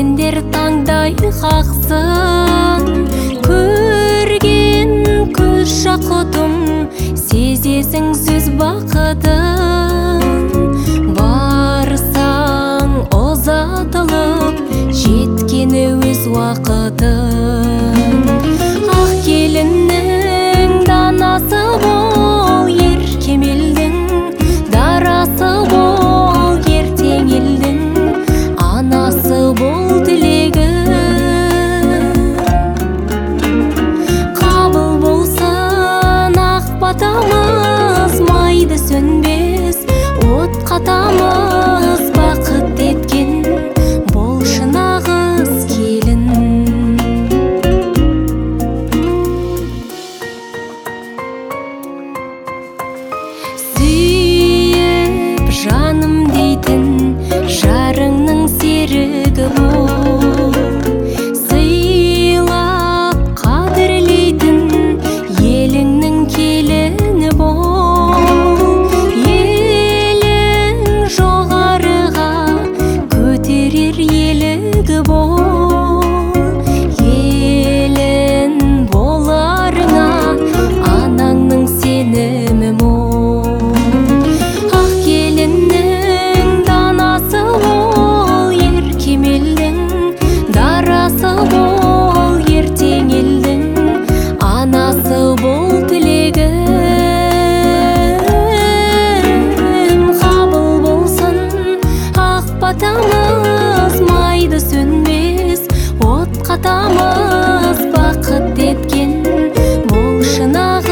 сендер таңдай қақсын. Көрген көз жақұтым, сезесің сөз бақытын. Барсаң ұзатылып, жеткені өз уақытын. Ақ келіннің данасы бол, еркемелдің дарасы бол, ертең елдің анасы бол тілегі. Қабыл болсын ақ батамыз, майды сөнбес от қатамыз. Бақыт еткен болшы нағыз келін. Сүйіп жаным дейтін жарыңның серігі бол. Сыйлап қадірлейтін еліңнің келіні бол. Елің жоғарыға көтерер елігі бол. Елін боларыңа анаңның сенімі мол. Ақ келіннің данасы бол, еркемелдің дарасы бол, ертең елдің анасы бол тілегім. Қабыл болсын ақ батамыз, майды сөнбес от қатамыз. Бақыт еткен болшы нағыз